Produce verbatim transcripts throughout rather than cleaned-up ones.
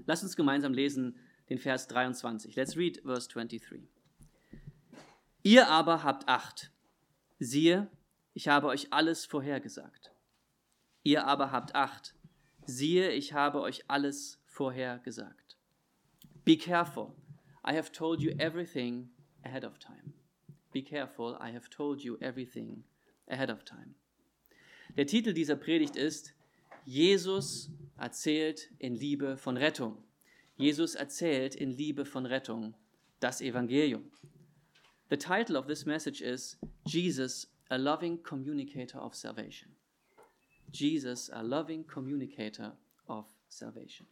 Lasst uns gemeinsam lesen den Vers dreiundzwanzig. Let's read verse twenty-three. Ihr aber habt Acht. Siehe, ich habe euch alles vorhergesagt. Ihr aber habt Acht. Siehe, ich habe euch alles vorhergesagt. Be careful. I have told you everything ahead of time. Be careful. I have told you everything ahead of time. Der Titel dieser Predigt ist: Jesus erzählt in Liebe von Rettung. Jesus erzählt in Liebe von Rettung das Evangelium. The title of this message is Jesus, a loving communicator of salvation. Jesus, a loving communicator of salvation.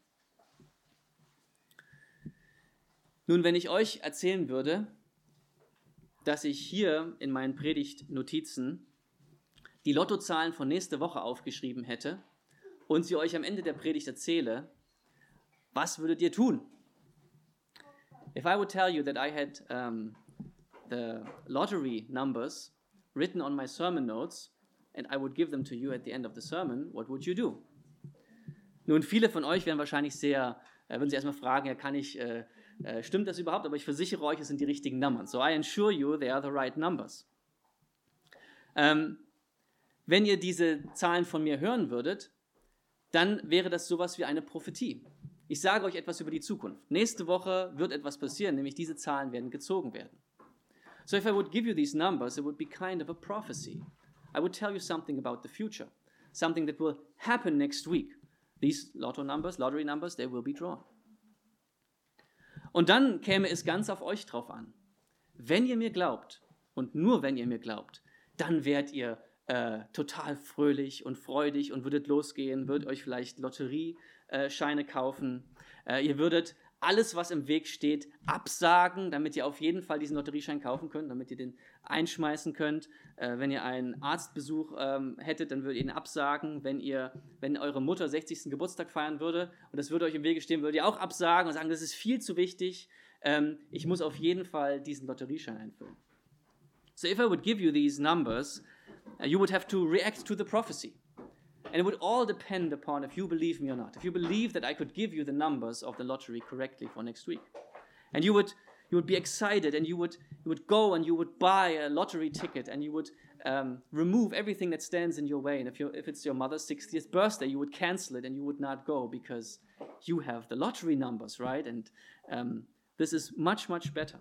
Nun, wenn ich euch erzählen würde, dass ich hier in meinen Predigtnotizen die Lottozahlen von nächste Woche aufgeschrieben hätte und sie euch am Ende der Predigt erzähle, was würdet ihr tun? If I would tell you that I had um, the lottery numbers written on my sermon notes and I would give them to you at the end of the sermon, what would you do? Nun, viele von euch werden wahrscheinlich sehr, äh, würden Sie erstmal fragen, ja, kann ich, äh, äh, stimmt das überhaupt? Aber ich versichere euch, es sind die richtigen Nummern. So I assure you, they are the right numbers. Ähm, wenn ihr diese Zahlen von mir hören würdet, dann wäre das sowas wie eine Prophetie. Ich sage euch etwas über die Zukunft. Nächste Woche wird etwas passieren, nämlich diese Zahlen werden gezogen werden. So if I would give you these numbers, it would be kind of a prophecy. I would tell you something about the future, something that will happen next week. These lotto numbers, lottery numbers, they will be drawn. Und dann käme es ganz auf euch drauf an. Wenn ihr mir glaubt, und nur wenn ihr mir glaubt, dann werdet ihr äh, total fröhlich und freudig und würdet losgehen, würdet euch vielleicht Lotteriescheine kaufen. Äh, ihr würdet alles, was im Weg steht, absagen, damit ihr auf jeden Fall diesen Lotterieschein kaufen könnt, damit ihr den einschmeißen könnt. Äh, wenn ihr einen Arztbesuch ähm, hättet, dann würdet ihr ihn absagen. Wenn ihr, wenn eure Mutter sechzigsten Geburtstag feiern würde und das würde euch im Wege stehen, würdet ihr auch absagen und sagen, das ist viel zu wichtig. Ähm, ich muss auf jeden Fall diesen Lotterieschein einfüllen. So if I would give you these numbers, uh, you would have to react to the prophecy. And it would all depend upon if you believe me or not. If you believe that I could give you the numbers of the lottery correctly for next week. And you would you would be excited and you would you would go and you would buy a lottery ticket and you would um, remove everything that stands in your way. And if you if it's your mother's sixtieth birthday, you would cancel it and you would not go because you have the lottery numbers, right? And um, this is much, much better.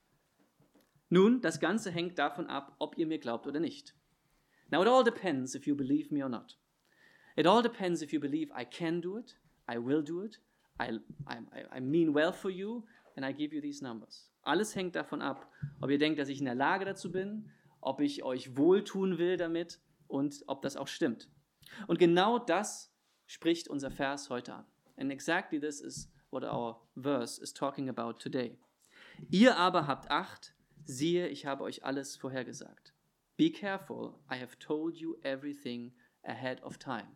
Nun, das Ganze hängt davon ab, ob ihr mir glaubt oder nicht. Now it all depends if you believe me or not. It all depends if you believe I can do it, I will do it, I, I, I mean well for you, and I give you these numbers. Alles hängt davon ab, ob ihr denkt, dass ich in der Lage dazu bin, ob ich euch wohltun will damit und ob das auch stimmt. Und genau das spricht unser Vers heute an. And exactly this is what our verse is talking about today. Ihr aber habt Acht, siehe, ich habe euch alles vorhergesagt. Be careful, I have told you everything ahead of time.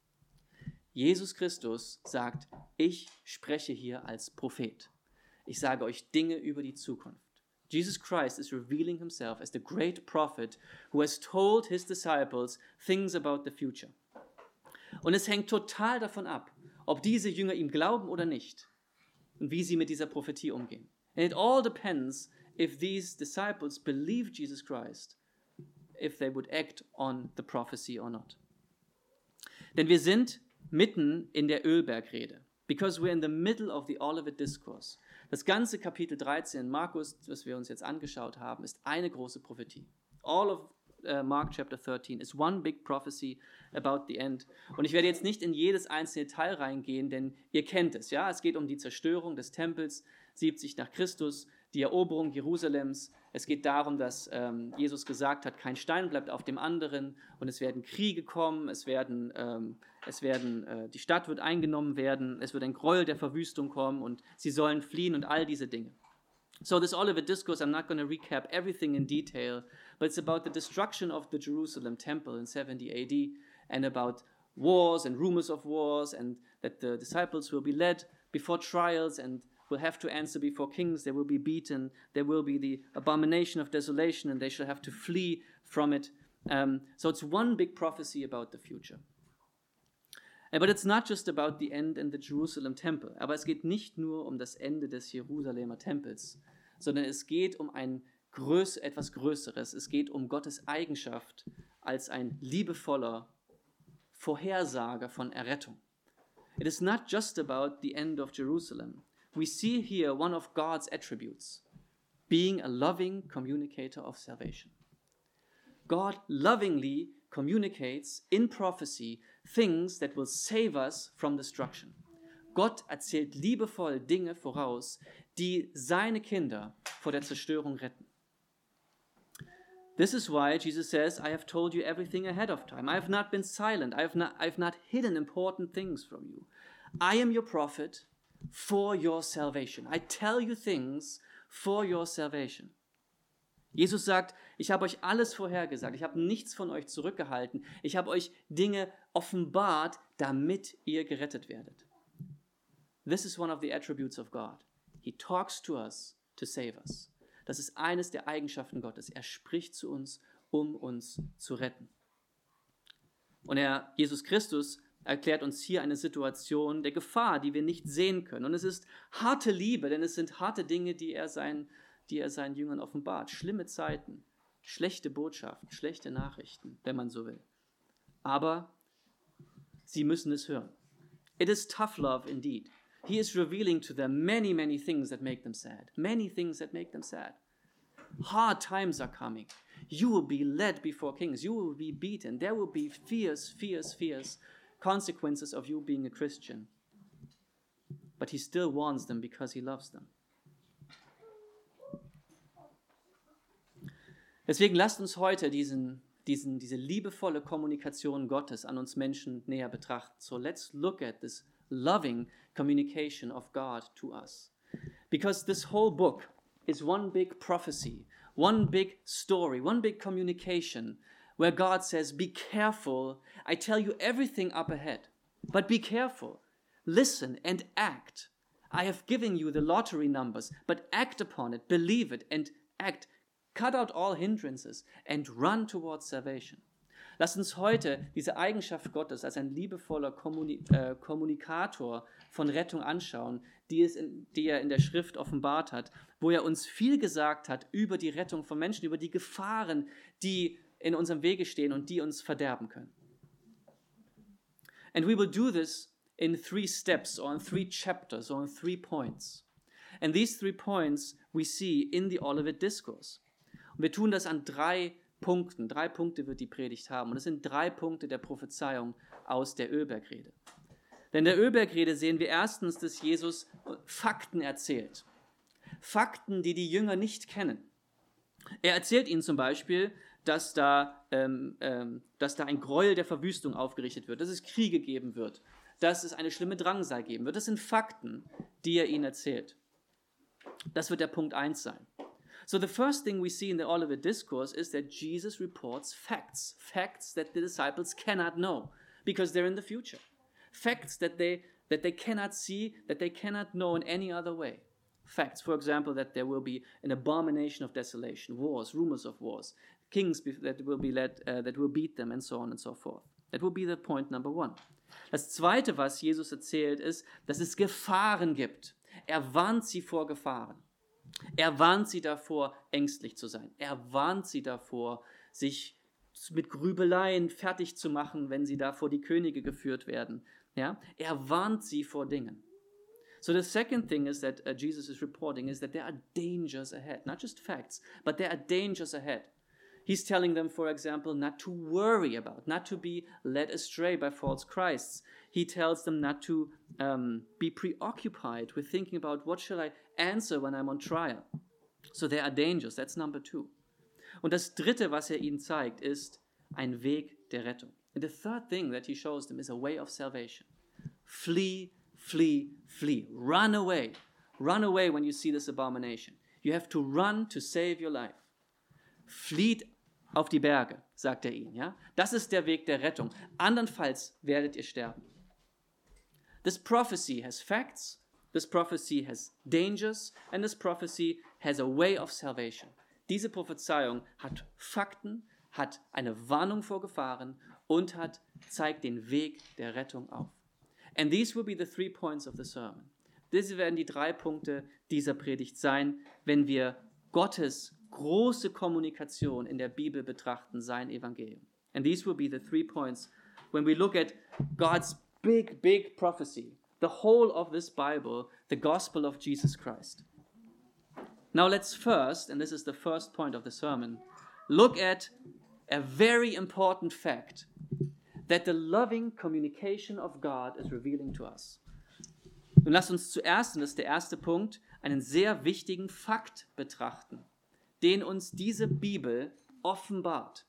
Jesus Christus sagt, ich spreche hier als Prophet. Ich sage euch Dinge über die Zukunft. Jesus Christ is revealing himself as the great prophet who has told his disciples things about the future. Und es hängt total davon ab, ob diese Jünger ihm glauben oder nicht und wie sie mit dieser Prophetie umgehen. And it all depends if these disciples believe Jesus Christ, if they would act on the prophecy or not. Denn wir sind mitten in der Ölbergrede, because we're in the middle of the Olivet Discourse. Das ganze Kapitel dreizehn in Markus, das wir uns jetzt angeschaut haben, ist eine große Prophetie. All of uh, Mark chapter thirteen is one big prophecy about the end. Und ich werde jetzt nicht in jedes einzelne Detail reingehen, denn ihr kennt es, ja? Es geht um die Zerstörung des Tempels, siebzig nach Christus, die Eroberung Jerusalems. Es geht darum, dass ähm, Jesus gesagt hat, kein Stein bleibt auf dem anderen und es werden Kriege kommen, es werden, ähm, es werden, äh, die Stadt wird eingenommen werden, es wird ein Gräuel der Verwüstung kommen und sie sollen fliehen und all diese Dinge. So this Olivet Discourse, I'm not going to recap everything in detail, but it's about the destruction of the Jerusalem temple in seventy A D and about wars and rumors of wars and that the disciples will be led before trials and will have to answer before kings, they will be beaten, there will be the abomination of desolation and they shall have to flee from it. Um, so it's one big prophecy about the future. But it's not just about the end in the Jerusalem Temple. Aber es geht nicht nur um das Ende des Jerusalemer Tempels, sondern es geht um ein größ- etwas Größeres. Es geht um Gottes Eigenschaft als ein liebevoller Vorhersager von Errettung. It is not just about the end of Jerusalem. We see here one of God's attributes, being a loving communicator of salvation. God lovingly communicates in prophecy things that will save us from destruction. Gott erzählt liebevoll Dinge voraus, die seine Kinder vor der Zerstörung retten. This is why Jesus says, I have told you everything ahead of time. I have not been silent. I have not, I have not hidden important things from you. I am your prophet for your salvation. I tell you things for your salvation. Jesus sagt, ich habe euch alles vorhergesagt. Ich habe nichts von euch zurückgehalten. Ich habe euch Dinge offenbart, damit ihr gerettet werdet. This is one of the attributes of God. He talks to us to save us. Das ist eines der Eigenschaften Gottes. Er spricht zu uns, um uns zu retten. Und er, Jesus Christus erklärt uns hier eine Situation der Gefahr, die wir nicht sehen können. Und es ist harte Liebe, denn es sind harte Dinge, die er, sein, die er seinen Jüngern offenbart. Schlimme Zeiten, schlechte Botschaften, schlechte Nachrichten, wenn man so will. Aber sie müssen es hören. It is tough love indeed. He is revealing to them many, many things that make them sad. Many things that make them sad. Hard times are coming. You will be led before kings. You will be beaten. There will be fierce, fierce, fierce consequences of you being a Christian. But he still warns them because he loves them. Deswegen lasst uns heute diesen, diesen, diese liebevolle Kommunikation Gottes an uns Menschen näher betrachten. So let's look at this loving communication of God to us. Because this whole book is one big prophecy, one big story, one big communication where God says, be careful, I tell you everything up ahead, but be careful, listen and act. I have given you the lottery numbers, but act upon it, believe it and act. Cut out all hindrances and run towards salvation. Lasst uns heute diese Eigenschaft Gottes als ein liebevoller Kommuni- äh, Kommunikator von Rettung anschauen, die, es in, die er in der Schrift offenbart hat, wo er uns viel gesagt hat über die Rettung von Menschen, über die Gefahren, die in unserem Wege stehen und die uns verderben können. And we will do this in three steps or in three chapters or in three points. And these three points we see in the Olivet Discourse. Und wir tun das an drei Punkten. Drei Punkte wird die Predigt haben. Und es sind drei Punkte der Prophezeiung aus der Ölbergrede. Denn in der Ölbergrede sehen wir erstens, dass Jesus Fakten erzählt. Fakten, die die Jünger nicht kennen. Er erzählt ihnen zum Beispiel, dass da, ähm, ähm, dass da ein Gräuel der Verwüstung aufgerichtet wird, dass es Kriege geben wird, dass es eine schlimme Drangsal geben wird. Das sind Fakten, die er ihnen erzählt. Das wird der Punkt eins sein. So the first thing we see in the Olivet Discourse is that Jesus reports facts, facts that the disciples cannot know because they're in the future. Facts that they, that they cannot see, that they cannot know in any other way. Facts, for example, that there will be an abomination of desolation, wars, rumors of wars, kings that will be led, uh, that will beat them and so on and so forth. That will be the point number one. Das Zweite, was Jesus erzählt, ist, dass es Gefahren gibt. Er warnt sie vor Gefahren. Er warnt sie davor, ängstlich zu sein. Er warnt sie davor, sich mit Grübeleien fertig zu machen, wenn sie da vor die Könige geführt werden. Ja? Er warnt sie vor Dingen. So the second thing is that uh, Jesus is reporting is that there are dangers ahead. Not just facts, but there are dangers ahead. He's telling them, for example, not to worry about, not to be led astray by false Christs. He tells them not to um, be preoccupied with thinking about what shall I answer when I'm on trial. So there are dangers. That's number two. Und das Dritte, was er ihnen zeigt, ist ein Weg der Rettung. And the third thing that he shows them is a way of salvation. Flee, flee, flee. Run away. Run away when you see this abomination. You have to run to save your life. Flieht auf die Berge, sagt er ihnen. Ja? Das ist der Weg der Rettung. Andernfalls werdet ihr sterben. This prophecy has facts, this prophecy has dangers, and this prophecy has a way of salvation. Diese Prophezeiung hat Fakten, hat eine Warnung vor Gefahren und hat, zeigt den Weg der Rettung auf. And these will be the three points of the sermon. Diese werden die drei Punkte dieser Predigt sein, wenn wir Gottes große Kommunikation in der Bibel betrachten, sein Evangelium. And these will be the three points when we look at God's big, big prophecy, the whole of this Bible, the gospel of Jesus Christ. Now let's first, and this is the first point of the sermon, look at a very important fact that the loving communication of God is revealing to us. Nun lasst uns zuerst, und das ist der erste Punkt, einen sehr wichtigen Fakt betrachten, den uns diese Bibel offenbart.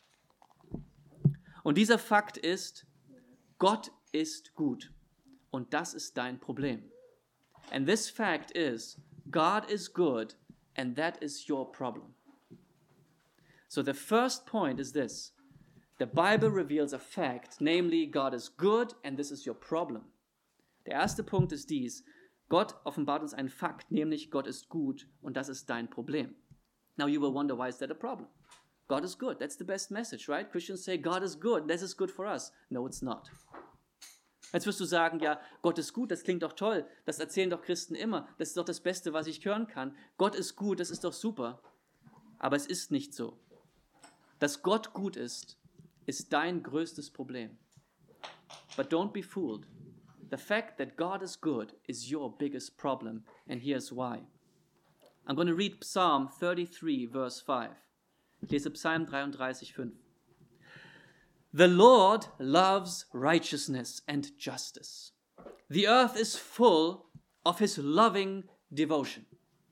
Und dieser Fakt ist, Gott ist gut. Und das ist dein Problem. And this fact is, God is good, and that is your problem. So the first point is this. The Bible reveals a fact, namely, God is good, and this is your problem. Der erste Punkt ist dies. Gott offenbart uns einen Fakt, nämlich Gott ist gut, und das ist dein Problem. Now you will wonder, why is that a problem? God is good. That's the best message, right? Christians say, God is good. This is good for us. No, it's not. Jetzt wirst du sagen, ja, Gott ist gut, das klingt doch toll. Das erzählen doch Christen immer. Das ist doch das Beste, was ich hören kann. Gott ist gut, das ist doch super. Aber es ist nicht so. Dass Gott gut ist, ist dein größtes Problem. But don't be fooled. The fact that God is good is your biggest problem, and here's why. I'm going to read Psalm thirty-three, verse five. Ich lese Psalm dreiunddreißig, fünf. The Lord loves righteousness and justice. The earth is full of his loving devotion.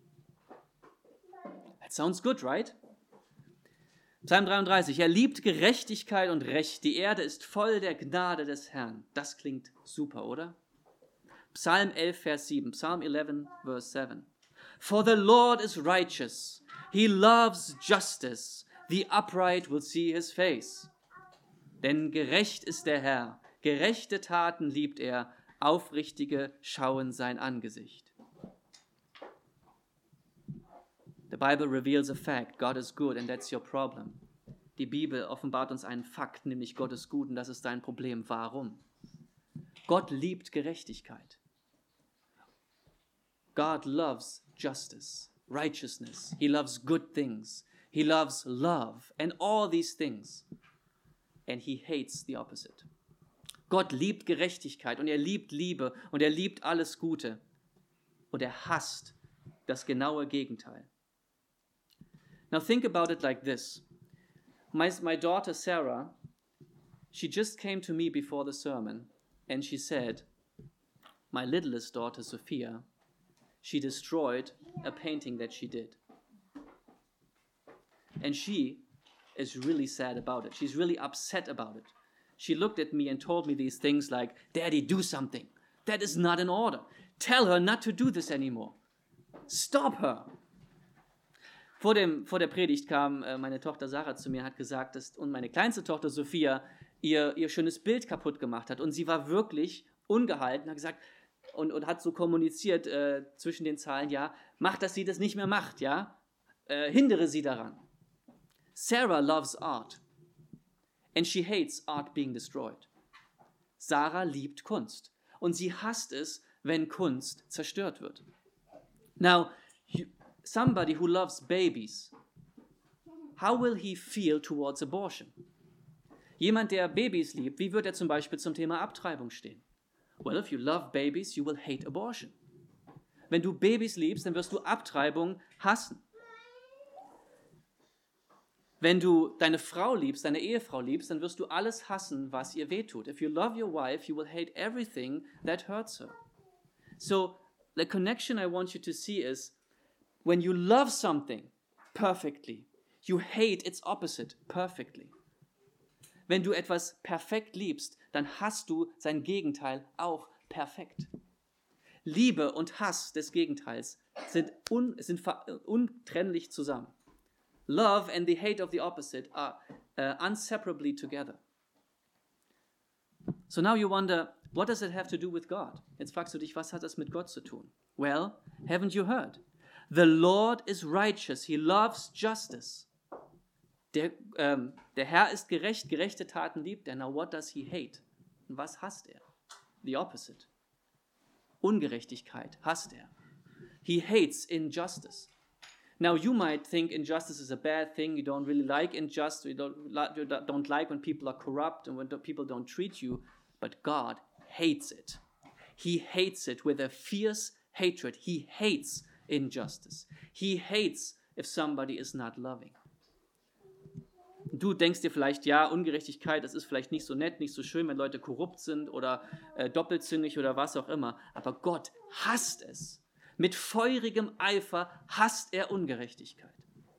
That sounds good, right? Psalm dreiunddreißig. Er liebt Gerechtigkeit und Recht. Die Erde ist voll der Gnade des Herrn. Das klingt super, oder? Psalm elf, Vers sieben. Psalm eleven, verse seven. For the Lord is righteous. He loves justice. The upright will see his face. Denn gerecht ist der Herr. Gerechte Taten liebt er. Aufrichtige schauen sein Angesicht. The Bible reveals a fact. God is good and that's your problem. Die Bibel offenbart uns einen Fakt, nämlich Gott ist gut und das ist dein Problem. Warum? Gott liebt Gerechtigkeit. God loves justice, righteousness. He loves good things. He loves love and all these things. And he hates the opposite. Gott liebt Gerechtigkeit und er liebt Liebe und er liebt alles Gute. Und er hasst das genaue Gegenteil. Now think about it like this. My, my daughter Sarah, she just came to me before the sermon and she said, my littlest daughter Sophia, she destroyed a painting that she did. And she is really sad about it. She's really upset about it. She looked at me and told me these things like, Daddy, do something. That is not in order. Tell her not to do this anymore. Stop her. Vor, dem, vor der Predigt kam äh, meine Tochter Sarah zu mir und hat gesagt, dass und meine kleinste Tochter Sophia ihr, ihr schönes Bild kaputt gemacht hat. Und sie war wirklich ungehalten, hat gesagt und, und hat so kommuniziert äh, zwischen den Zahlen, ja, macht, dass sie das nicht mehr macht, ja, äh, hindere sie daran. Sarah loves art and she hates art being destroyed. Sarah liebt Kunst und sie hasst es, wenn Kunst zerstört wird. Now, you, somebody who loves babies, how will he feel towards abortion? Jemand, der Babys liebt, wie wird er zum Beispiel zum Thema Abtreibung stehen? Well, if you love babies, you will hate abortion. Wenn du Babys liebst, dann wirst du Abtreibung hassen. Wenn du deine Frau liebst, deine Ehefrau liebst, dann wirst du alles hassen, was ihr wehtut. If you love your wife, you will hate everything that hurts her. So, the connection I want you to see is, when you love something perfectly, you hate its opposite perfectly. Wenn du etwas perfekt liebst, dann hasst du sein Gegenteil auch perfekt. Liebe und Hass des Gegenteils sind, un, sind untrennlich zusammen. Love and the hate of the opposite are uh, inseparably together. So now you wonder, what does it have to do with God? Jetzt fragst du dich, was hat das mit Gott zu tun? Well, haven't you heard? The Lord is righteous. He loves justice. Der, ähm, der Herr ist gerecht, gerechte Taten liebt er. Now what does he hate? Und was hasst er? the opposite. Ungerechtigkeit hasst er. He hates injustice. Now you might think injustice is a bad thing. You don't really like injustice. You don't, you don't like when people are corrupt and when people don't treat you. But God hates it. He hates it with a fierce hatred. He hates injustice. He hates if somebody is not loving. Du denkst dir vielleicht, ja, Ungerechtigkeit, das ist vielleicht nicht so nett, nicht so schön, wenn Leute korrupt sind oder äh, doppelzüngig oder was auch immer. Aber Gott hasst es. Mit feurigem Eifer hasst er Ungerechtigkeit.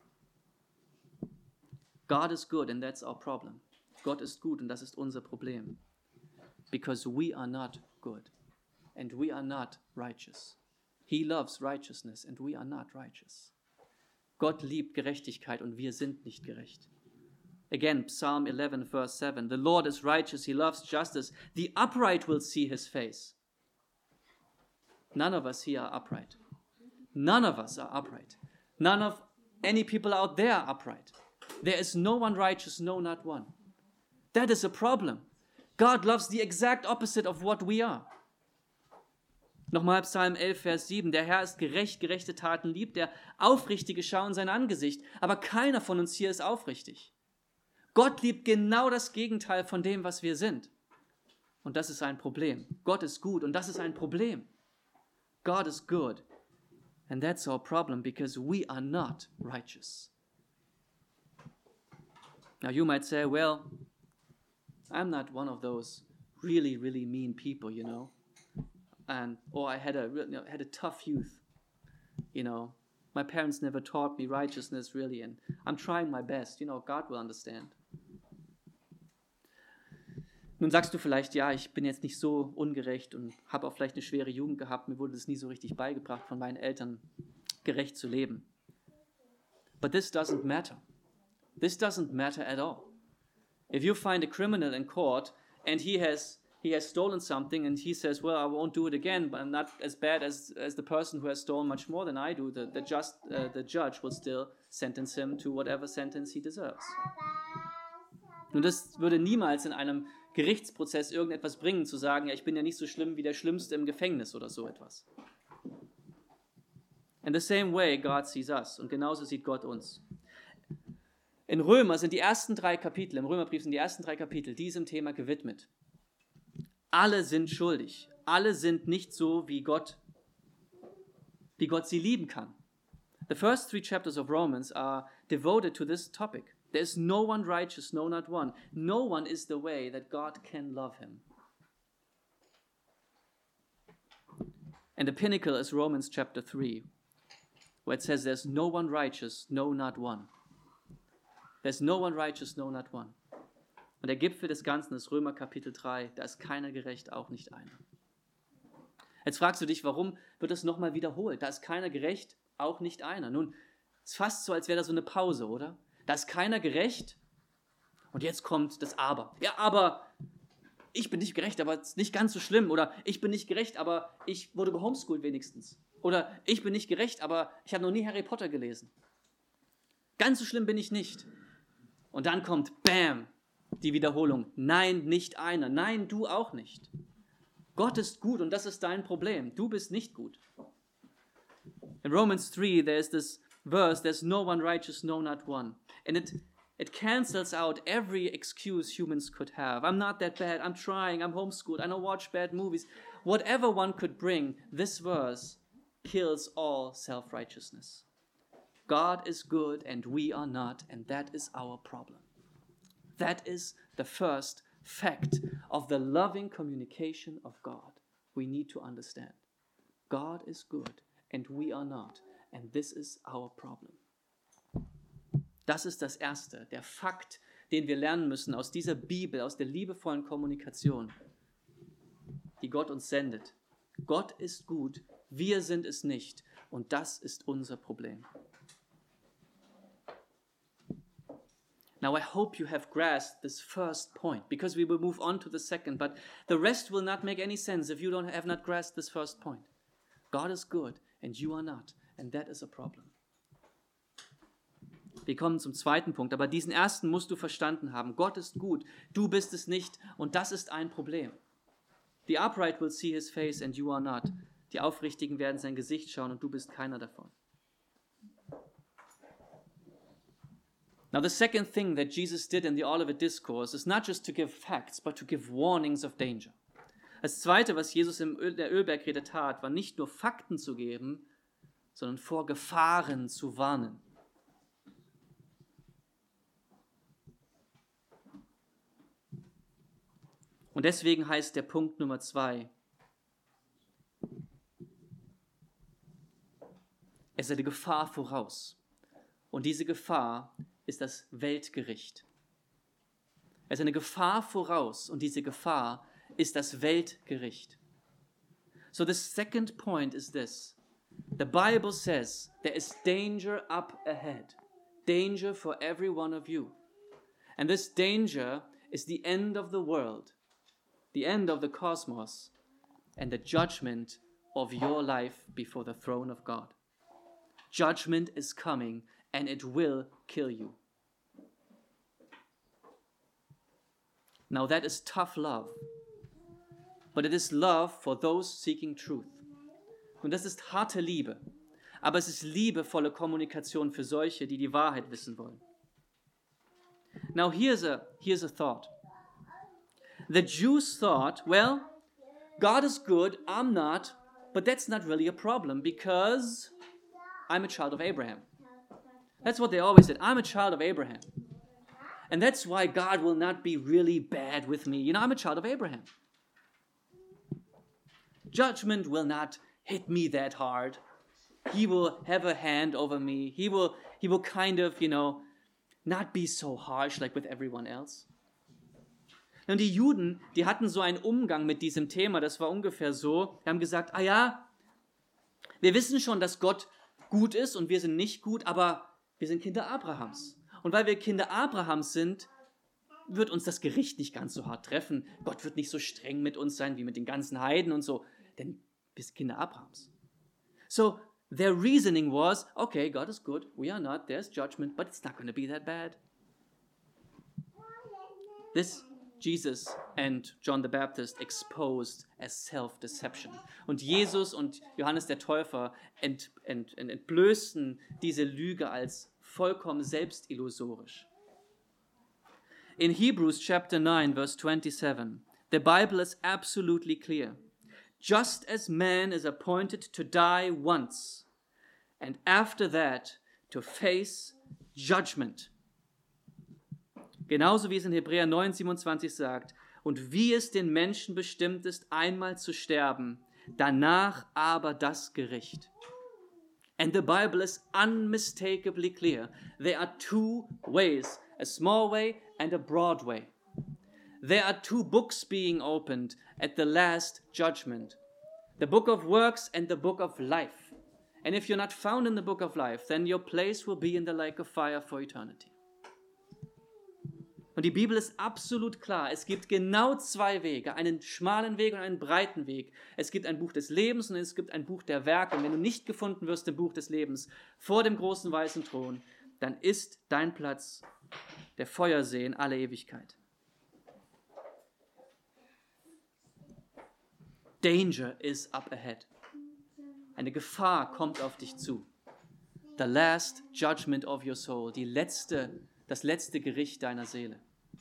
God is good and that's our problem. Gott ist gut und das ist unser Problem. Because we are not good and we are not righteous. He loves righteousness and we are not righteous. Gott liebt Gerechtigkeit und wir sind nicht gerecht. Again, Psalm eleven, verse seven. The Lord is righteous, he loves justice. The upright will see his face. None of us here are upright. None of us are upright. None of any people out there are upright. There is no one righteous, no, not one. That is a problem. God loves the exact opposite of what we are. Nochmal Psalm elf, Vers sieben. Der Herr ist gerecht, gerechte Taten liebt, der Aufrichtige schauen sein Angesicht. Aber keiner von uns hier ist aufrichtig. Gott liebt genau das Gegenteil von dem, was wir sind. Und das ist ein Problem. Gott ist gut und das ist ein Problem. God is good. And that's our problem because we are not righteous. Now you might say, well, I'm not one of those really, really mean people, you know. And or I had a you know, had a tough youth, you know. My parents never taught me righteousness really, and I'm trying my best. You know, God will understand. Nun sagst du vielleicht, ja, ich bin jetzt nicht so ungerecht und habe auch vielleicht eine schwere Jugend gehabt. Mir wurde das nie so richtig beigebracht von meinen Eltern, gerecht zu leben. But this doesn't matter. This doesn't matter at all. If you find a criminal in court and he has he has stolen something and he says, well, I won't do it again, but I'm not as bad as, as the person who has stolen much more than I do, the, the, just, uh, the judge will still sentence him to whatever sentence he deserves. Nun, das würde niemals in einem Gerichtsprozess irgendetwas bringen, zu sagen, ja, ich bin ja nicht so schlimm wie der Schlimmste im Gefängnis oder so etwas. In the same way, God sees us. Und genauso sieht Gott uns. In Römer sind die ersten drei Kapitel, im Römerbrief sind die ersten drei Kapitel diesem Thema gewidmet. Alle sind schuldig. Alle sind nicht so, wie Gott, wie Gott sie lieben kann. The first three chapters of Romans are devoted to this topic. There is no one righteous, no, not one. No one is the way that God can love him. And the pinnacle is Romans chapter three, where it says there's no one righteous, no, not one. There's no one righteous, no, not one. Und der Gipfel des Ganzen ist Römer Kapitel drei, da ist keiner gerecht, auch nicht einer. Jetzt fragst du dich, warum wird das nochmal wiederholt? Da ist keiner gerecht, auch nicht einer. Nun, es ist fast so, als wäre da so eine Pause, oder? Da ist keiner gerecht und jetzt kommt das Aber. Ja, aber ich bin nicht gerecht, aber es ist nicht ganz so schlimm. Oder ich bin nicht gerecht, aber ich wurde gehomeschoolt wenigstens. Oder ich bin nicht gerecht, aber ich habe noch nie Harry Potter gelesen. Ganz so schlimm bin ich nicht. Und dann kommt, bam, die Wiederholung. Nein, nicht einer. Nein, du auch nicht. Gott ist gut und das ist dein Problem. Du bist nicht gut. In Romans three, there is this verse, there's no one righteous, no, not one. And it, it cancels out every excuse humans could have. I'm not that bad. I'm trying. I'm homeschooled. I don't watch bad movies. Whatever one could bring, this verse kills all self-righteousness. God is good and we are not, and that is our problem. That is the first fact of the loving communication of God we need to understand. God is good and we are not, and this is our problem. Das ist das Erste, der Fakt, den wir lernen müssen aus dieser Bibel, aus der liebevollen Kommunikation, die Gott uns sendet. Gott ist gut, wir sind es nicht, und das ist unser Problem. Now I hope you have grasped this first point, because we will move on to the second, but the rest will not make any sense if you don't have not grasped this first point. God is good and you are not, and that is a problem. Wir kommen zum zweiten Punkt, aber diesen ersten musst du verstanden haben. Gott ist gut, du bist es nicht, und das ist ein Problem. The upright will see his face and you are not. Die Aufrichtigen werden sein Gesicht schauen und du bist keiner davon. Now the second thing that Jesus did in the Olivet Discourse is not just to give facts, but to give warnings of danger. Das Zweite, was Jesus in der Ölbergrede tat, war nicht nur Fakten zu geben, sondern vor Gefahren zu warnen. Und deswegen heißt der Punkt Nummer zwei, es ist eine Gefahr voraus. Und diese Gefahr ist das Weltgericht. Es ist eine Gefahr voraus und diese Gefahr ist das Weltgericht. So the second point is this. The Bible says there is danger up ahead. Danger for every one of you. And this danger is the end of the world, the end of the cosmos, and the judgment of your life before the throne of God. Judgment is coming and it will kill you. Now that is tough love, but it is love for those seeking truth. Und das ist harte Liebe, aber es ist liebevolle Kommunikation für solche, die die Wahrheit wissen wollen. Now here's a, here's a thought. The Jews thought, well, God is good, I'm not, but that's not really a problem because I'm a child of Abraham. That's what they always said. I'm a child of Abraham. And that's why God will not be really bad with me. You know, I'm a child of Abraham. Judgment will not hit me that hard. He will have a hand over me. He will, he will kind of, you know, not be so harsh like with everyone else. Und die Juden, die hatten so einen Umgang mit diesem Thema, das war ungefähr so, die haben gesagt, ah ja, wir wissen schon, dass Gott gut ist und wir sind nicht gut, aber wir sind Kinder Abrahams. Und weil wir Kinder Abrahams sind, wird uns das Gericht nicht ganz so hart treffen. Gott wird nicht so streng mit uns sein wie mit den ganzen Heiden und so, denn wir sind Kinder Abrahams. So their reasoning was, okay, God is good, we are not, there's judgment, but it's not going to be that bad. This Jesus and John the Baptist exposed as self-deception. Und Jesus und Johannes der Täufer ent, ent, ent, entblößten diese Lüge als vollkommen selbstillusorisch. In Hebrews chapter nine, verse twenty-seven, the Bible is absolutely clear. Just as man is appointed to die once, and after that to face judgment. Genauso wie es in Hebräer neun, siebenundzwanzig sagt, und wie es den Menschen bestimmt ist, einmal zu sterben, danach aber das Gericht. And the Bible is unmistakably clear. There are two ways, a small way and a broad way. There are two books being opened at the last judgment, the book of works and the book of life. And if you're not found in the book of life, then your place will be in the lake of fire for eternity. Und die Bibel ist absolut klar. Es gibt genau zwei Wege, einen schmalen Weg und einen breiten Weg. Es gibt ein Buch des Lebens und es gibt ein Buch der Werke. Und wenn du nicht gefunden wirst im Buch des Lebens vor dem großen weißen Thron, dann ist dein Platz der Feuersee in alle Ewigkeit. Danger is up ahead. Eine Gefahr kommt auf dich zu. The last judgment of your soul, die letzte, das letzte Gericht deiner Seele.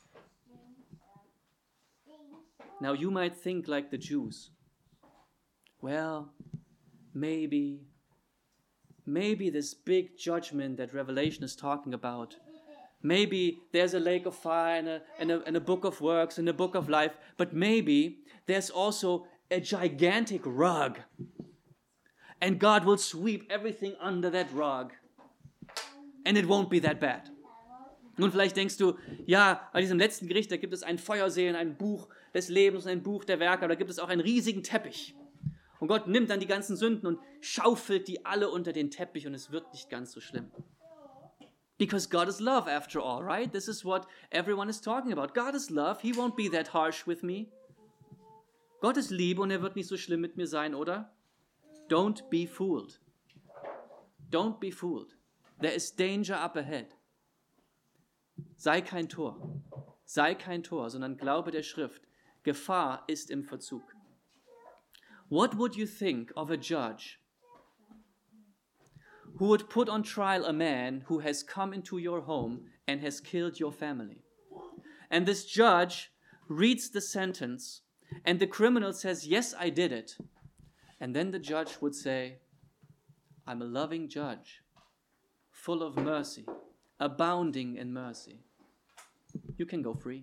Now you might think like the Jews. Well, maybe, maybe this big judgment that Revelation is talking about, maybe there's a lake of fire and a, and a, and a book of works and a book of life, but maybe there's also a gigantic rug. And God will sweep everything under that rug. And it won't be that bad. Nun, vielleicht denkst du, ja, bei diesem letzten Gericht, da gibt es ein Feuersee und ein Buch des Lebens und ein Buch der Werke, aber da gibt es auch einen riesigen Teppich. Und Gott nimmt dann die ganzen Sünden und schaufelt die alle unter den Teppich und es wird nicht ganz so schlimm. Because God is love after all, right? This is what everyone is talking about. God is love, He won't be that harsh with me. Gott ist Liebe und er wird nicht so schlimm mit mir sein, oder? Don't be fooled. Don't be fooled. There is danger up ahead. Sei kein Tor. Sei kein Tor, sondern glaube der Schrift. Gefahr ist im Verzug. What would you think of a judge who would put on trial a man who has come into your home and has killed your family? And this judge reads the sentence, and the criminal says, yes, I did it. And then the judge would say, I'm a loving judge, full of mercy, abounding in mercy. You can go free.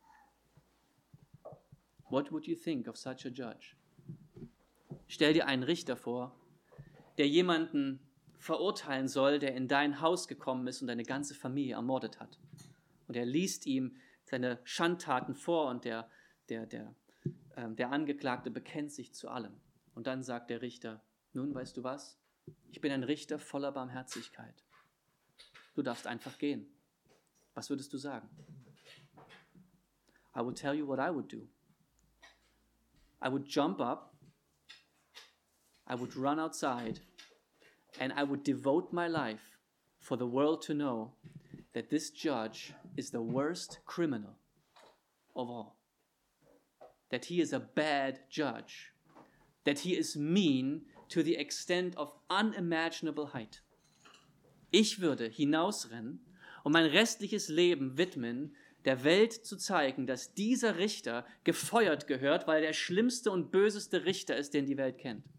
What would you think of such a judge? Stell dir einen Richter vor, der jemanden verurteilen soll, der in dein Haus gekommen ist und deine ganze Familie ermordet hat. Und er liest ihm seine Schandtaten vor und der, der, der, äh, der Angeklagte bekennt sich zu allem. Und dann sagt der Richter, nun weißt du was? Ich bin ein Richter voller Barmherzigkeit. Du darfst einfach gehen. Was würdest du sagen? I would tell you what I would do. I would jump up, I would run outside, and I would devote my life for the world to know that this judge is the worst criminal of all. That he is a bad judge. That he is mean to the extent of unimaginable height. Ich würde hinausrennen und mein restliches Leben widmen, der Welt zu zeigen, dass dieser Richter gefeuert gehört, weil er der schlimmste und böseste Richter ist, den die Welt kennt.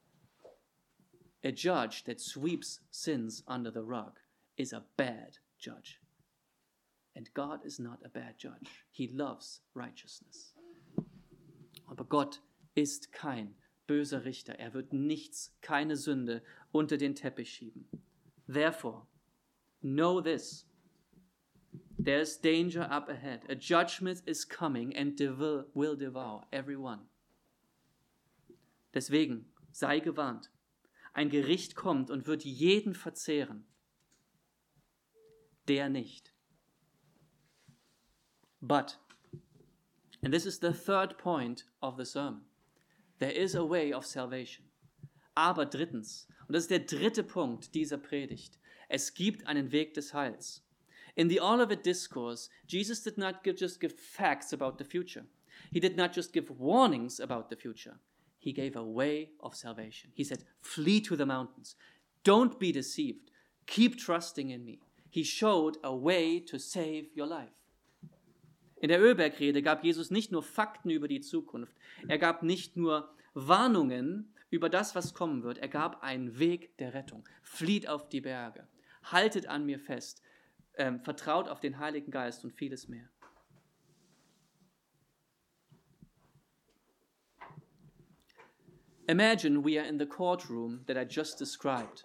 A judge that sweeps sins under the rug is a bad judge. And God is not a bad judge. He loves righteousness. Aber Gott ist kein böser Richter. Er wird nichts, keine Sünde unter den Teppich schieben. Therefore, know this. There's danger up ahead. A judgment is coming and devour, will devour everyone. Deswegen sei gewarnt. Ein Gericht kommt und wird jeden verzehren. Der nicht. But, and this is the third point of the sermon, there is a way of salvation. Aber drittens, und das ist der dritte Punkt dieser Predigt, es gibt einen Weg des Heils. In the Olivet Discourse, Jesus did not give, just give facts about the future. He did not just give warnings about the future. He gave a way of salvation. He said, flee to the mountains. Don't be deceived. Keep trusting in me. He showed a way to save your life. In der Ölbergrede gab Jesus nicht nur Fakten über die Zukunft. Er gab nicht nur Warnungen über das, was kommen wird. Er gab einen Weg der Rettung. Flieht auf die Berge. Haltet an mir fest. Ähm, vertraut auf den Heiligen Geist und vieles mehr. Imagine we are in the courtroom that I just described.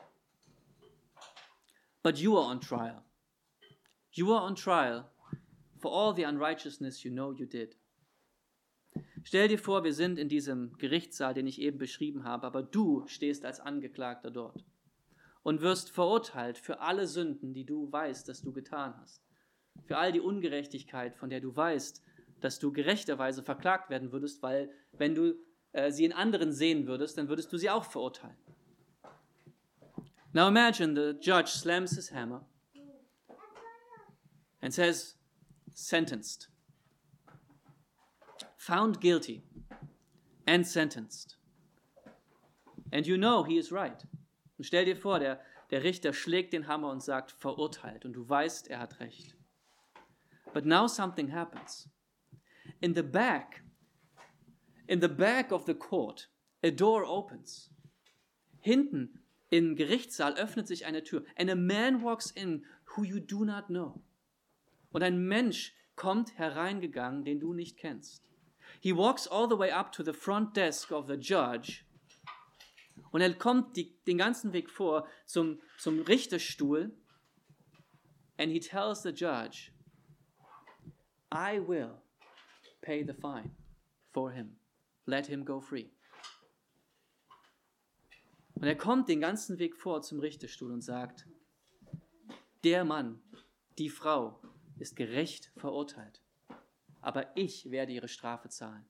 But you are on trial. You are on trial for all the unrighteousness you know you did. Stell dir vor, wir sind in diesem Gerichtssaal, den ich eben beschrieben habe, aber du stehst als Angeklagter dort und wirst verurteilt für alle Sünden, die du weißt, dass du getan hast. Für all die Ungerechtigkeit, von der du weißt, dass du gerechterweise verklagt werden würdest, weil wenn du äh, sie in anderen sehen würdest, dann würdest du sie auch verurteilen. Now imagine the judge slams his hammer and says, sentenced, found guilty and sentenced. And you know he is right. Und stell dir vor, der, der Richter schlägt den Hammer und sagt, verurteilt. Und du weißt, er hat recht. But now something happens. In the back, in the back of the court, a door opens. Hinten im Gerichtssaal öffnet sich eine Tür. And a man walks in who you do not know. Und ein Mensch kommt hereingegangen, den du nicht kennst. He walks all the way up to the front desk of the judge. Und er kommt die, den ganzen Weg vor zum, zum Richterstuhl. And he tells the judge, I will pay the fine for him. Let him go free. Und er kommt den ganzen Weg vor zum Richterstuhl und sagt, der Mann, die Frau ist gerecht verurteilt, aber ich werde ihre Strafe zahlen.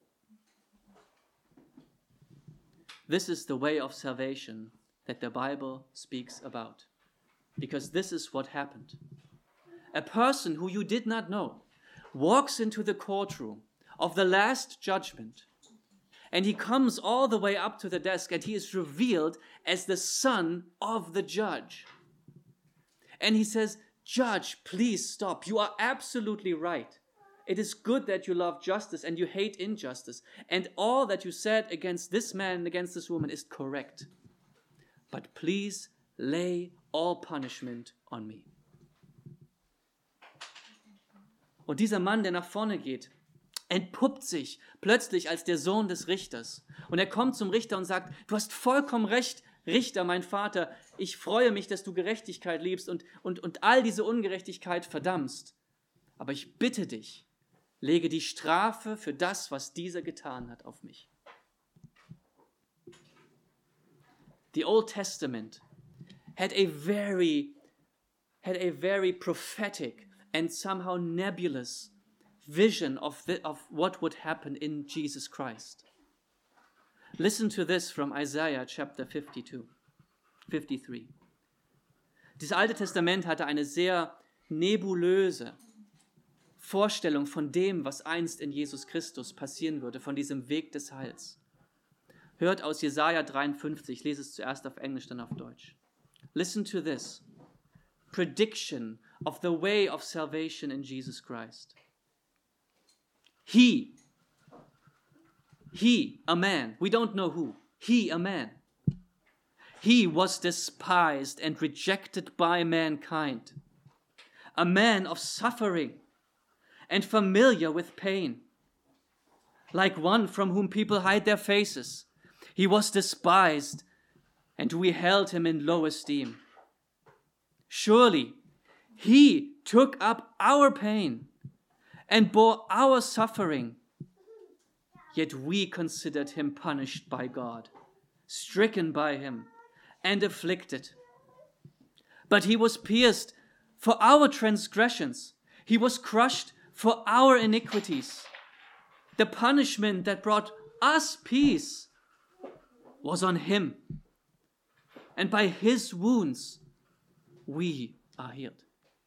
This is the way of salvation that the Bible speaks about, because this is what happened. A person who you did not know walks into the courtroom of the last judgment And he comes all the way up to the desk and he is revealed as the son of the judge. And he says, "Judge, please stop. You are absolutely right. It is good that you love justice and you hate injustice. And all that you said against this man and against this woman is correct. But please lay all punishment on me." Und dieser Mann, der nach vorne geht, entpuppt sich plötzlich als der Sohn des Richters. Und er kommt zum Richter und sagt, "Du hast vollkommen recht, Richter, mein Vater. Ich freue mich, dass du Gerechtigkeit liebst und, und, und all diese Ungerechtigkeit verdammst. Aber ich bitte dich, lege die Strafe für das, was dieser getan hat, auf mich." The Old Testament had a very, had a very prophetic and somehow nebulous vision of, the, of what would happen in Jesus Christ. Listen to this from Isaiah chapter fifty-two, fifty-three. Das Alte Testament hatte eine sehr nebulöse Vorstellung von dem, was einst in Jesus Christus passieren würde, von diesem Weg des Heils. Hört aus Jesaja dreiundfünfzig, ich lese es zuerst auf Englisch, dann auf Deutsch. Listen to this prediction of the way of salvation in Jesus Christ. He, he, a man, we don't know who, he, a man. He was despised and rejected by mankind, a man of suffering and familiar with pain, like one from whom people hide their faces. He was despised, and we held him in low esteem. Surely he took up our pain and bore our suffering, yet we considered him punished by God, stricken by him, and afflicted. But he was pierced for our transgressions. He was crushed for our iniquities. The punishment that brought us peace was on him, and by his wounds we are healed.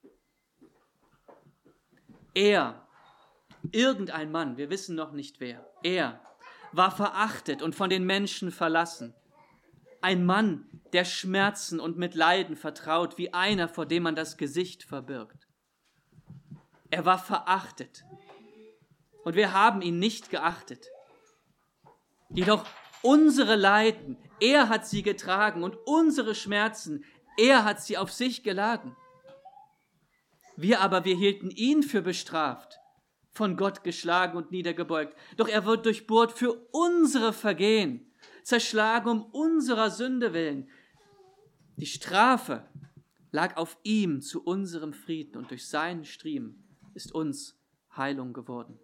Er, irgendein Mann, wir wissen noch nicht wer, er war verachtet und von den Menschen verlassen. Ein Mann, der Schmerzen und mit Leiden vertraut, wie einer, vor dem man das Gesicht verbirgt. Er war verachtet und wir haben ihn nicht geachtet. Jedoch unsere Leiden, er hat sie getragen und unsere Schmerzen, er hat sie auf sich geladen. Wir aber, wir hielten ihn für bestraft, von Gott geschlagen und niedergebeugt. Doch er wird durchbohrt für unsere Vergehen, zerschlagen um unserer Sünde willen. Die Strafe lag auf ihm zu unserem Frieden und durch seinen Striemen ist uns Heilung geworden.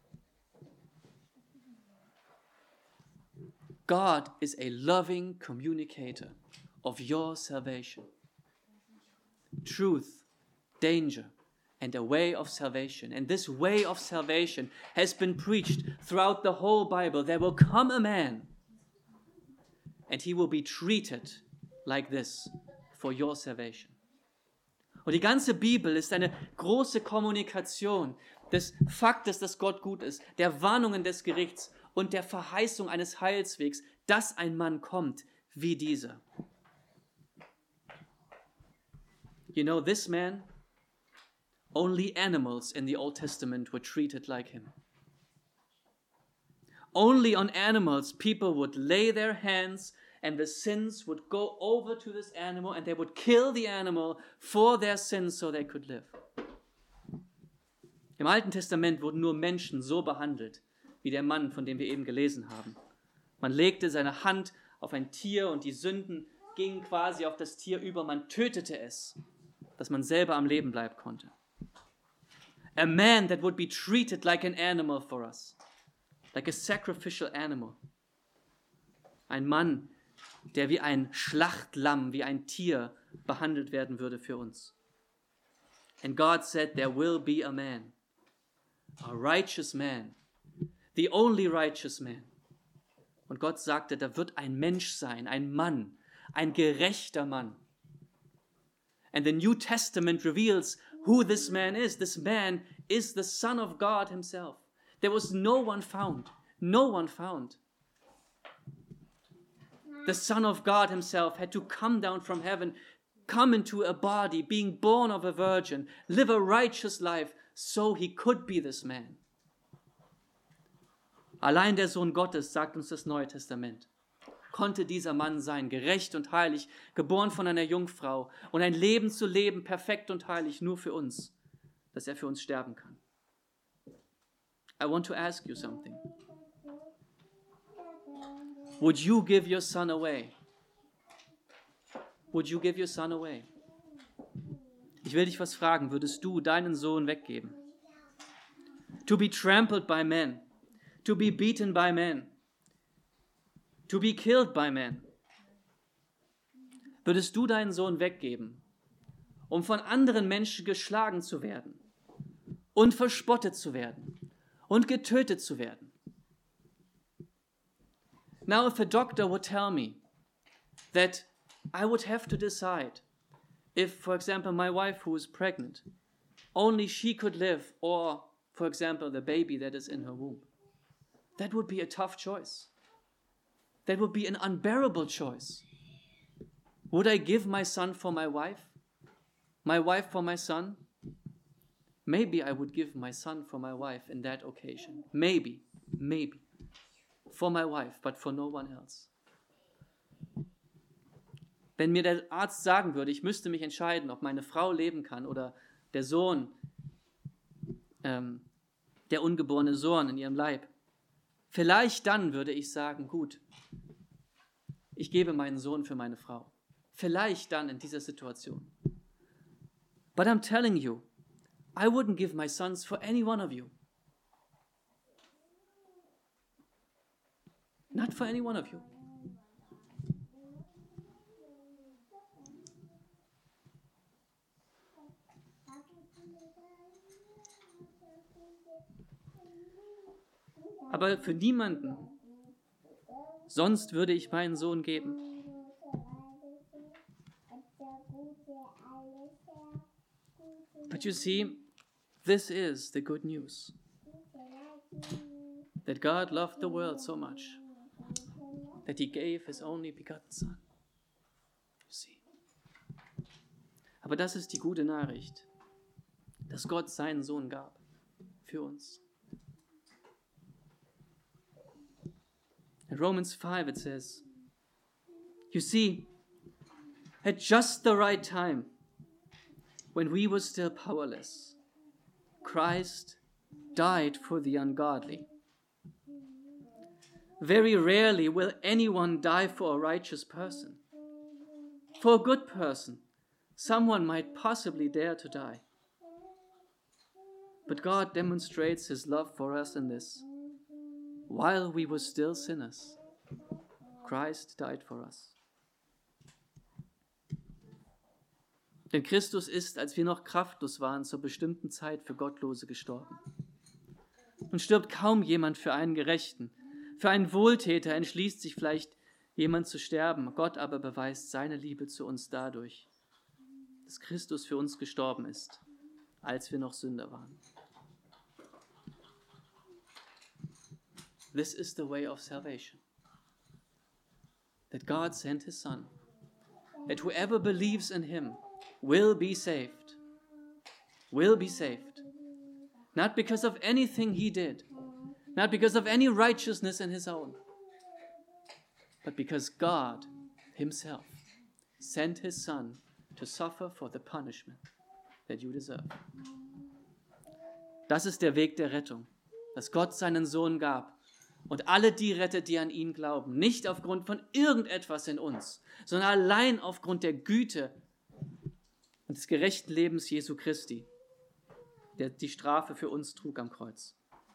God is a loving communicator of your salvation. Truth, danger, and a way of salvation. And this way of salvation has been preached throughout the whole Bible. There will come a man, and he will be treated like this for your salvation. Und die ganze Bibel ist eine große Kommunikation des Faktes, dass Gott gut ist, der Warnungen des Gerichts und der Verheißung eines Heilswegs, dass ein Mann kommt wie dieser. You know, this man, only animals in the Old Testament were treated like him. Only on animals people would lay their hands and the sins would go over to this animal and they would kill the animal for their sins so they could live. Im Alten Testament wurden nur Menschen so behandelt, wie der Mann, von dem wir eben gelesen haben. Man legte seine Hand auf ein Tier und die Sünden gingen quasi auf das Tier über. Man tötete es, dass man selber am Leben bleiben konnte. A man that would be treated like an animal for us, like a sacrificial animal. Ein Mann, der wie ein Schlachtlamm, wie ein Tier behandelt werden würde für uns. And God said, there will be a man, a righteous man, the only righteous man. Und Gott sagte, da wird ein Mensch sein, ein Mann, ein gerechter Mann. And the New Testament reveals who this man is. This man is the Son of God himself. There was no one found, no one found The Son of God himself had to come down from heaven, come into a body, being born of a virgin, live a righteous life, so he could be this man. Allein der Sohn Gottes, sagt uns das Neue Testament, konnte dieser Mann sein, gerecht und heilig, geboren von einer Jungfrau und ein Leben zu leben, perfekt und heilig, nur für uns, dass er für uns sterben kann. I want to ask you something. Would you give your son away? Would you give your son away? Ich will dich was fragen, würdest du deinen Sohn weggeben? To be trampled by men, to be beaten by men, to be killed by men. Würdest du deinen Sohn weggeben, um von anderen Menschen geschlagen zu werden und verspottet zu werden und getötet zu werden? Now, if a doctor would tell me that I would have to decide if, for example, my wife who is pregnant, only she could live, or, for example, the baby that is in her womb, that would be a tough choice. That would be an unbearable choice. Would I give my son for my wife? My wife for my son? Maybe I would give my son for my wife in that occasion. Maybe, maybe. For my wife, but for no one else. Wenn mir der Arzt sagen würde, ich müsste mich entscheiden, ob meine Frau leben kann oder der Sohn, ähm, der ungeborene Sohn in ihrem Leib, vielleicht dann würde ich sagen, gut, ich gebe meinen Sohn für meine Frau. Vielleicht dann in dieser Situation. But I'm telling you, I wouldn't give my sons for any one of you. Not for any one of you. Aber für niemanden sonst würde ich meinen Sohn geben. But you see, this is the good news. That God loved the world so much that he gave his only begotten Son. You see. Aber das ist die gute Nachricht, dass Gott seinen Sohn gab für uns. In Romans five it says, you see, at just the right time, when we were still powerless, Christ died for the ungodly. Very rarely will anyone die for a righteous person. For a good person, someone might possibly dare to die. But God demonstrates his love for us in this. While we were still sinners, Christ died for us. Denn Christus ist, als wir noch kraftlos waren, zur bestimmten Zeit für Gottlose gestorben. Und stirbt kaum jemand für einen Gerechten. Für einen Wohltäter entschließt sich vielleicht jemand zu sterben. Gott aber beweist seine Liebe zu uns dadurch, dass Christus für uns gestorben ist, als wir noch Sünder waren. This is the way of salvation. That God sent his Son. That whoever believes in him will be saved. Will be saved. Not because of anything he did. Not because of any righteousness in his own. But because God himself sent his Son to suffer for the punishment that you deserve. Das ist der Weg der Rettung. Dass Gott seinen Sohn gab. Und alle die rettet, die an ihn glauben. Nicht aufgrund von irgendetwas in uns, sondern allein aufgrund der Güte und des gerechten Lebens Jesu Christi, der die Strafe für uns trug am Kreuz.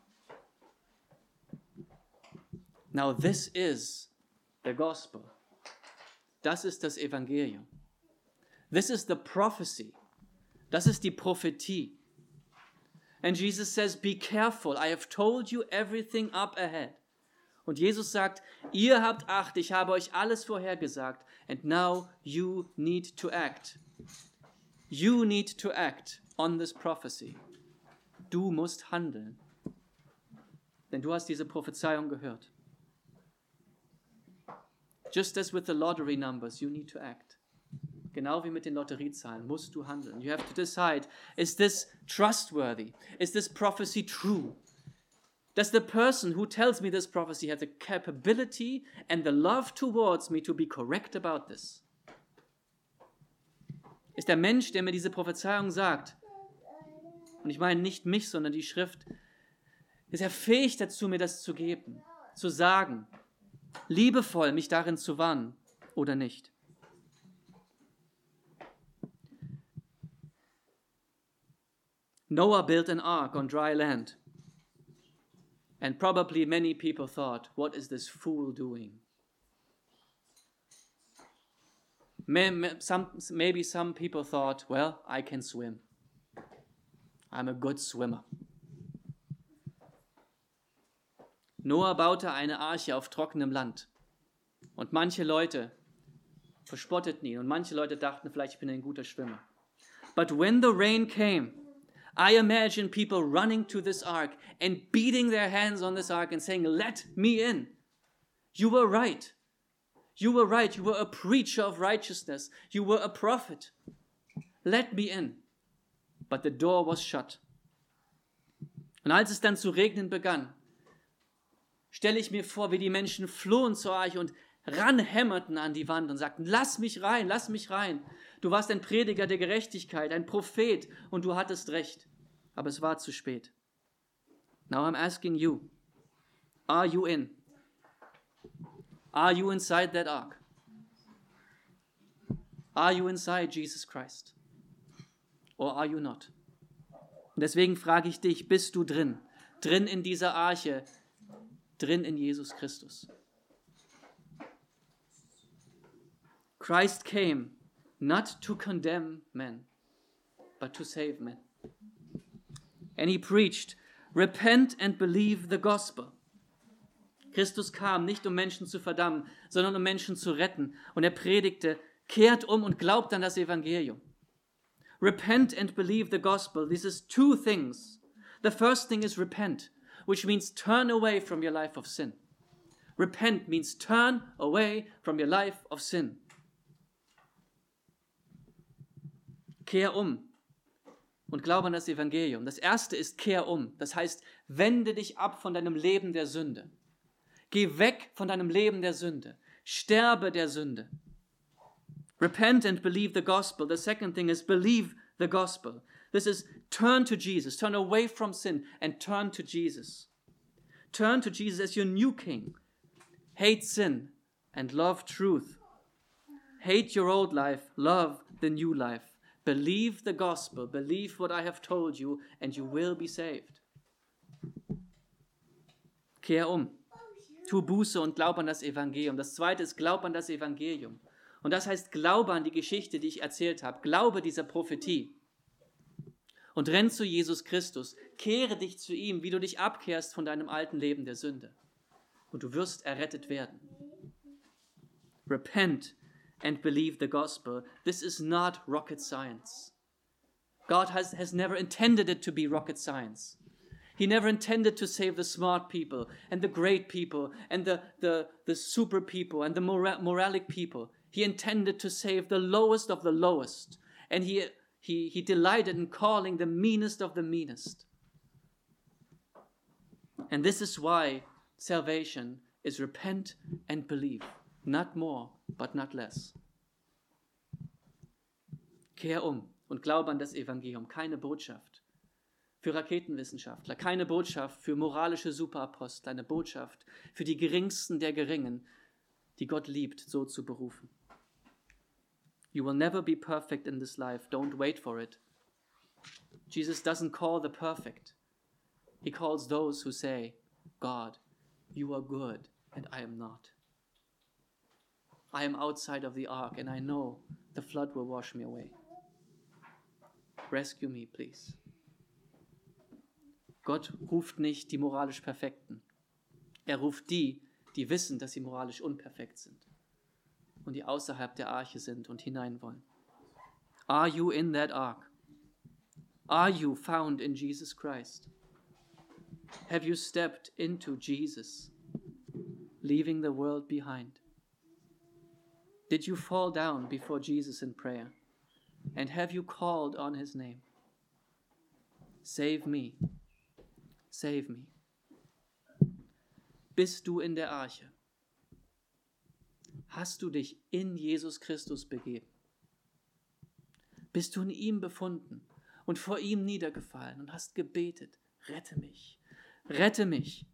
Now this is the gospel. Das ist das Evangelium. This is the prophecy. Das ist die Prophetie. And Jesus says, be careful, I have told you everything up ahead. Und Jesus sagt, ihr habt Acht, ich habe euch alles vorhergesagt. And now you need to act. You need to act on this prophecy. Du musst handeln. Denn du hast diese Prophezeiung gehört. Just as with the lottery numbers, you need to act. Genau wie mit den Lotteriezahlen musst du handeln. You have to decide, is this trustworthy? Is this prophecy true? Does the person who tells me this prophecy have the capability and the love towards me to be correct about this? Ist der Mensch, der mir diese Prophezeiung sagt, und ich meine nicht mich, sondern die Schrift, ist er fähig dazu, mir das zu geben, zu sagen, liebevoll mich darin zu warnen oder nicht? Noah built an ark on dry land. And probably many people thought, what is this fool doing? Maybe some people thought, well, I can swim. I'm a good swimmer. Noah baute eine Arche auf trockenem Land. Und manche Leute verspotteten ihn. Und manche Leute dachten, vielleicht bin ich ein guter Schwimmer. But when the rain came, I imagine people running to this ark and beating their hands on this ark and saying, let me in. You were right. You were right. You were a preacher of righteousness. You were a prophet. Let me in. But the door was shut. Und als es dann zu regnen begann, stelle ich mir vor, wie die Menschen flohen zur Arche und ranhämmerten an die Wand und sagten, lass mich rein, lass mich rein. Du warst ein Prediger der Gerechtigkeit, ein Prophet und du hattest recht. Aber es war zu spät. Now I'm asking you, are you in? Are you inside that ark? Are you inside Jesus Christ? Or are you not? Und deswegen frage ich dich, bist du drin? Drin in dieser Arche, drin in Jesus Christus. Christ came not to condemn men, but to save men. And he preached, repent and believe the gospel. Christus kam nicht, um Menschen zu verdammen, sondern um Menschen zu retten. Und er predigte, kehrt um und glaubt an das Evangelium. Repent and believe the gospel. This is two things. The first thing is repent, which means turn away from your life of sin. Repent means turn away from your life of sin. Kehr um und glaube an das Evangelium. Das erste ist, kehr um. Das heißt, wende dich ab von deinem Leben der Sünde. Geh weg von deinem Leben der Sünde. Sterbe der Sünde. Repent and believe the gospel. The second thing is believe the gospel. This is turn to Jesus. Turn away from sin and turn to Jesus. Turn to Jesus as your new king. Hate sin and love truth. Hate your old life. Love the new life. Believe the gospel. Believe what I have told you and you will be saved. Kehr um. Tu Buße und glaub an das Evangelium. Das zweite ist, glaub an das Evangelium. Und das heißt, glaube an die Geschichte, die ich erzählt habe. Glaube dieser Prophetie. Und renn zu Jesus Christus. Kehre dich zu ihm, wie du dich abkehrst von deinem alten Leben der Sünde. Und du wirst errettet werden. Repent and believe the gospel. This is not rocket science. God has, has never intended it to be rocket science. He never intended to save the smart people and the great people and the, the, the super people and the mora- moralic people. He intended to save the lowest of the lowest. And he, he, he delighted in calling the meanest of the meanest. And this is why salvation is repent and believe. Not more, but not less. Kehr um und glaube an das Evangelium. Keine Botschaft für Raketenwissenschaftler, keine Botschaft für moralische Superapostel, eine Botschaft für die Geringsten der Geringen, die Gott liebt, so zu berufen. You will never be perfect in this life. Don't wait for it. Jesus doesn't call the perfect. He calls those who say, God, you are good and I am not. I am outside of the ark and I know the flood will wash me away. Rescue me, please. Gott ruft nicht die moralisch Perfekten. Er ruft die, die wissen, dass sie moralisch unperfekt sind und die außerhalb der Arche sind und hinein wollen. Are you in that ark? Are you found in Jesus Christ? Have you stepped into Jesus, leaving the world behind? Did you fall down before Jesus in prayer? And have you called on his name? Save me. Save me. Bist du in der Arche? Hast du dich in Jesus Christus begeben? Bist du in ihm befunden und vor ihm niedergefallen und hast gebetet, rette mich, rette mich.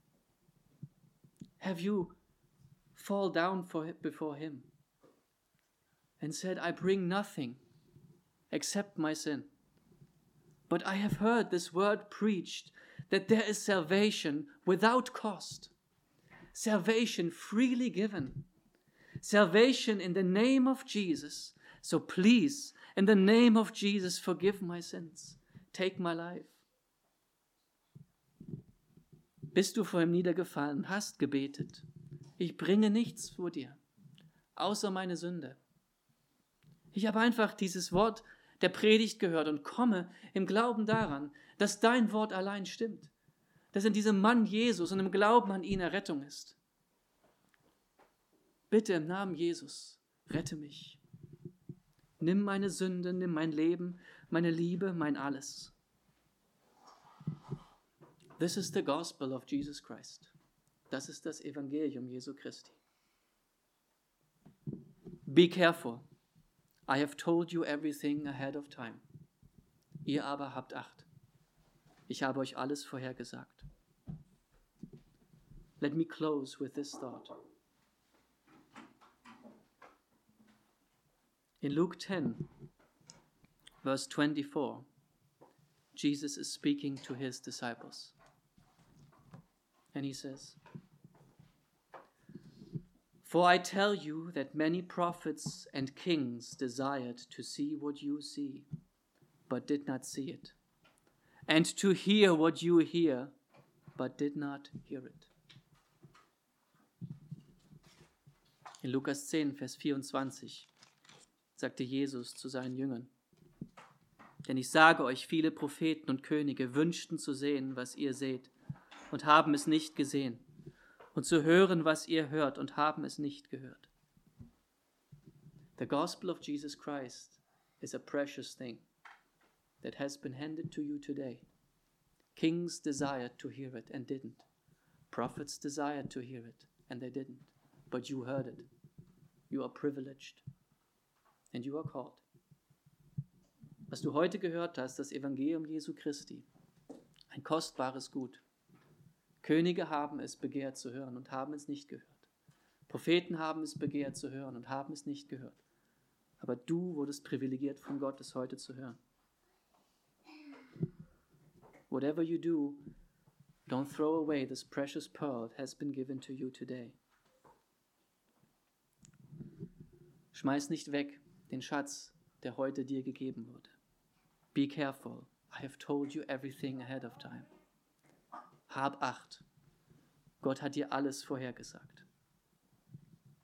Have you fall down for, before him and said, I bring nothing except my sin. But I have heard this word preached, that there is salvation without cost, salvation freely given, salvation in the name of Jesus. So please, in the name of Jesus, forgive my sins. Take my life. Bist du vor ihm niedergefallen, hast gebetet. Ich bringe nichts vor dir, außer meine Sünde. Ich habe einfach dieses Wort der Predigt gehört und komme im Glauben daran, dass dein Wort allein stimmt, dass in diesem Mann Jesus und im Glauben an ihn Errettung ist. Bitte im Namen Jesus, rette mich. Nimm meine Sünde, nimm mein Leben, meine Liebe, mein alles. This is the gospel of Jesus Christ. Das ist das Evangelium Jesu Christi. Be careful. I have told you everything ahead of time. Ihr aber habt Acht. Ich habe euch alles vorhergesagt. Let me close with this thought. In Luke ten, verse twenty-four, Jesus is speaking to his disciples. And he says, For I tell you that many prophets and kings desired to see what you see, but did not see it, and to hear what you hear, but did not hear it. In Lukas zehn, Vers vierundzwanzig sagte Jesus zu seinen Jüngern, denn ich sage euch, viele Propheten und Könige wünschten zu sehen, was ihr seht, und haben es nicht gesehen, und zu hören, was ihr hört, und haben es nicht gehört. The gospel of Jesus Christ is a precious thing that has been handed to you today. Kings desired to hear it and didn't. Prophets desired to hear it and they didn't. But you heard it. You are privileged and you are called. Was du heute gehört hast, das Evangelium Jesu Christi, ein kostbares Gut. Könige haben es begehrt zu hören und haben es nicht gehört. Propheten haben es begehrt zu hören und haben es nicht gehört. Aber du wurdest privilegiert von Gott, es heute zu hören. Whatever you do, don't throw away this precious pearl that has been given to you today. Schmeiß nicht weg den Schatz, der heute dir gegeben wurde. Be careful. I have told you everything ahead of time. Hab Acht. Gott hat dir alles vorhergesagt.